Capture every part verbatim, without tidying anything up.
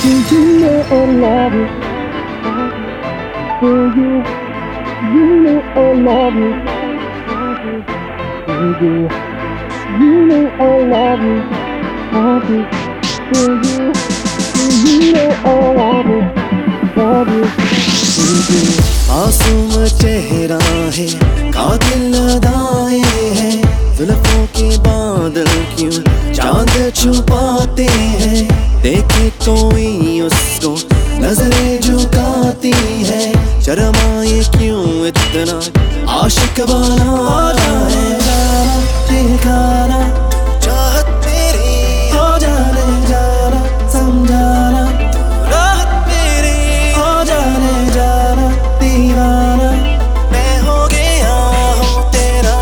You know I love you. For you, you know I love you. For you, you know I love you. Love you. For you, you know I love you. Love you. For you. मासूम चेहरा है, कातिल अदाएं हैं, जुल्फों के बादल क्यों चांद छुपाते हैं। देखे कोई उसको नजरें झुकाती है, शर्माए क्यों इतना आशिक बनाता है। दिखाना चाहत मेरी हो जाने जाना, समझाना राहत मेरी हो जाने जाना, दीवाना मैं हो गया हूँ तेरा।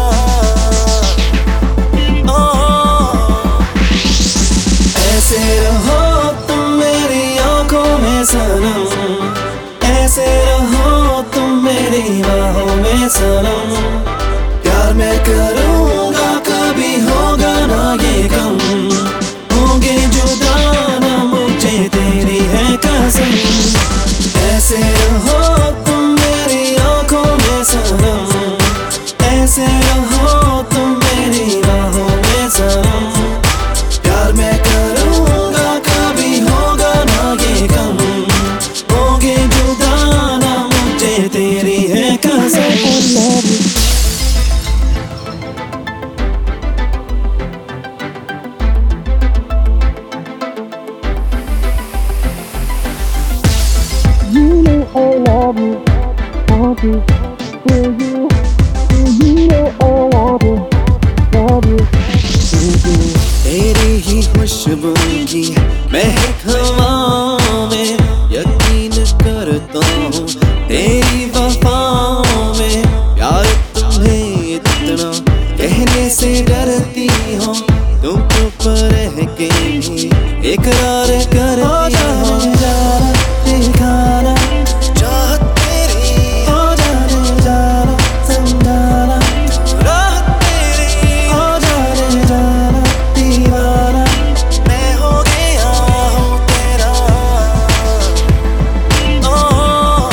ओ ऐसे रहो तुम मेरी आंखों में सनम, ऐसे रहो तुम मेरी बाहों में सनम। प्यार मैं करूँगा कभी होगा ना ये गम, होंगे जुदा ना मुझे तेरी है कसम। ऐसे रहो तुम मेरी आंखों में सनम, ऐसे रहो तुम मेरी बाहों में सनम। प्यार मैं करूँगा कभी होगा ना ये गम, होंगे जुदा ना मुझे तेरी है कसम। You know I love you, love you. For you, you know I love you, love you. For you. तेरी ही खुशबू की महक हवा में यकीन करता हूँ, तेरी वफाओं में। प्यार तुम्हें इतना कहने से डरती हो, तुम चुप रह के भी इकरार करती हो। दिखाना चाहत मेरी हो जाने जाना, समझाना राहत मेरी हो जाने जाना, दीवाना मैं हो गया हूँ तेरा। ओ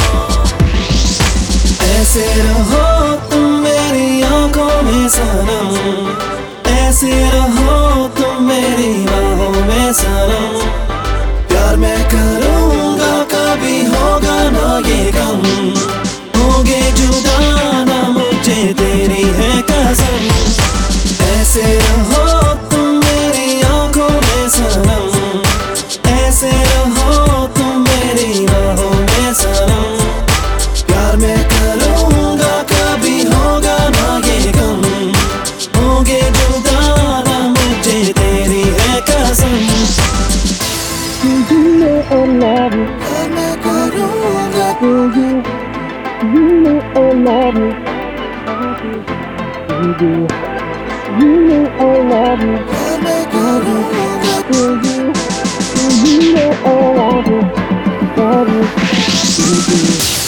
ऐसे रहो तुम मेरी आंखों में सनम, ऐसे रहो तुम मेरी बाहों में सनम। प्यार मैं करूँगा कभी होगा ना ये गम, होंगे जुदा ना मुझे तेरी है कसम। ऐसे रहो तुम मेरी आंखों में सनम, ऐसे रहो तुम मेरी बाहों में सनम। प्यार मैं करूँगा कभी होगा ना ये गम, होंगे जुदा ना मुझे तेरी है कसम। You know I love you. प्यार मैं करूँगा For you, you know I love you. For you, you know I love you. प्यार मैं करूँगा For you, you know I love you, love you. For you.